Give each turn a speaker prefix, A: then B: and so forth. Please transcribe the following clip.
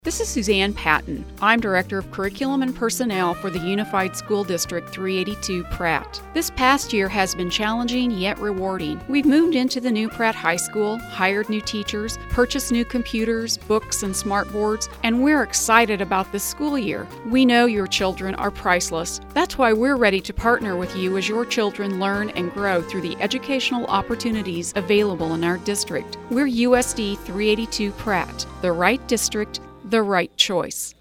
A: This is Suzanne Patton. I'm Director of Curriculum and Personnel for the Unified School District 382 Pratt. This past year has been challenging yet rewarding. We've moved into the new Pratt High School, hired new teachers, purchased new computers, books, and smart boards, and we're excited about this school year. We know your children are priceless. That's why we're ready to partner with you as your children learn and grow through the educational opportunities available in our district. We're USD 382 Pratt, the right district, the right choice.